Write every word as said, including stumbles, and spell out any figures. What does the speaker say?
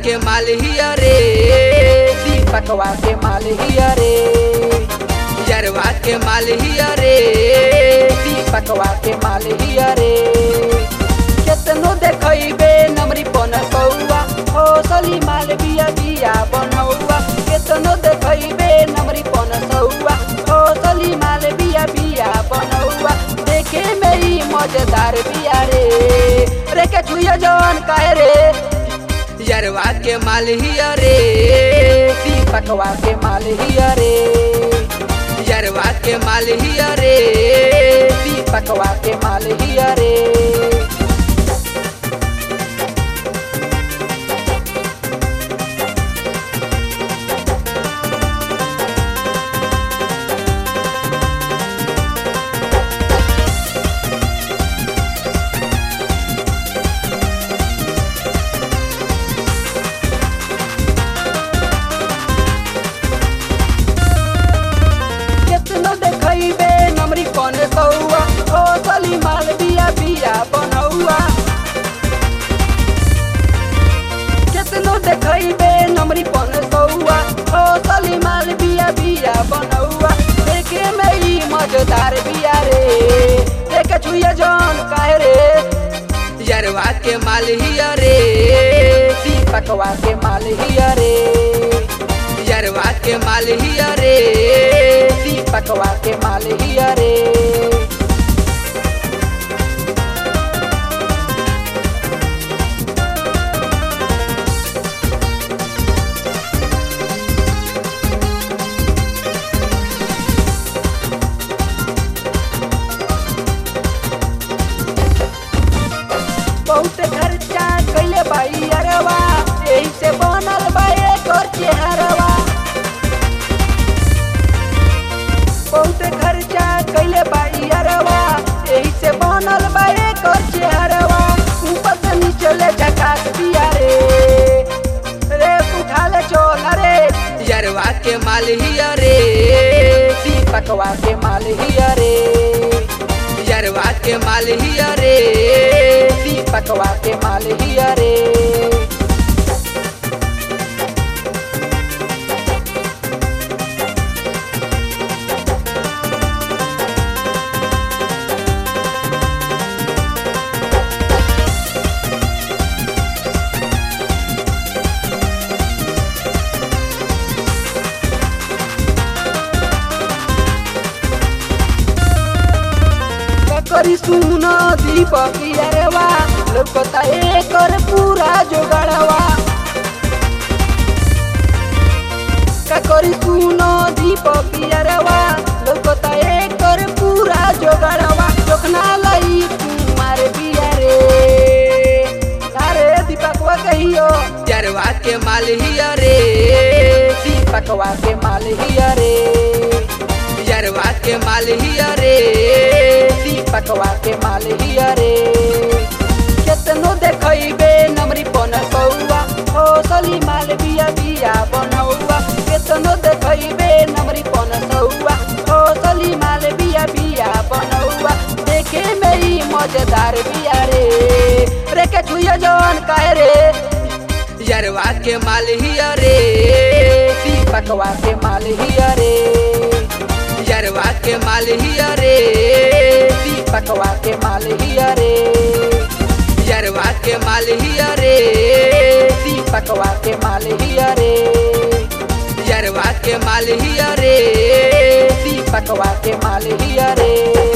के मालहिया रे, दीपकवा के मालहिया रे, यरवा के मालहिया रे, दीपकवा के मालहिया रे। केतनो देखइबे नमरी पनसौआ, हौसली माल बिया बिया बनौआ। केतनो देखइबे नमरी पनसौआ, हौसली माल बिया बिया बनौआ। देखे में ही मजेदार बिया रे, रे के छुइया जवन काहे रे, यरवा के मालहिया रे, दीपकवा के मालहिया रे, यरवा के मालहिया रे, दीपकवा के मालहिया रे। देखइबे नमरी पनसौआ, हौसली माल बिया बिया बनौआ। केतनो देखइबे नमरी पनसौआ, हौसली माल बिया बिया बनौआ। देखे में ही मजेदार बिया रे, देखे छुइया जौन काहे रे, यरवा के मालहिया रे, दीपकवा के मालहिया रे, यरवा के मालहिया रे, दीपकवा के मालहिया रे। बहुत खर्चा कैले बाई अरवा, यही से बनल बा एकर चेहरवा। बहुत खर्चा कैले बाई अरवा, यही से बनल बा एकर चेहरवा। ऊपर से नीचे ले झकास दिया रे, रे उठा ले चोला रे, यरवा के मालहिया रे, दीपकवा के मालहिया रे, यरवा के मालहिया रे, दीपकवा के मालहिया रे। करी सुना दीपकिया रेवा, लोकता एकर पूरा जोगड़वा। करी सुना दीपकिया रेवा, लोकता एकर पूरा जोगड़वा। जोखना लई कुमार बिया रे, अरे दीपकवा कहियो, यरवा के मालहिया रे, दीपकवा के मालहिया रे, यरवा के मालहिया रे, दीपकवा के मालहिया रे। केतनो देखइबे नमरी पनसौआ, हौसली माल बिया बिया बनौआ। केतनो देखइबे नमरी पनसौआ, हौसली माल बिया बिया बनौआ। देखे में ही मजेदार बिया रे, रे के छुइया जवन काहे रे, यरवा के मालहिया रे, दीपकवा के मालहिया रे, यरवा के मालहिया रे, दीपकवा के मालहिया रे, यरवा के मालहिया रे, दीपकवा के मालहिया रे, यरवा के मालहिया रे, दीपकवा के मालहिया रे।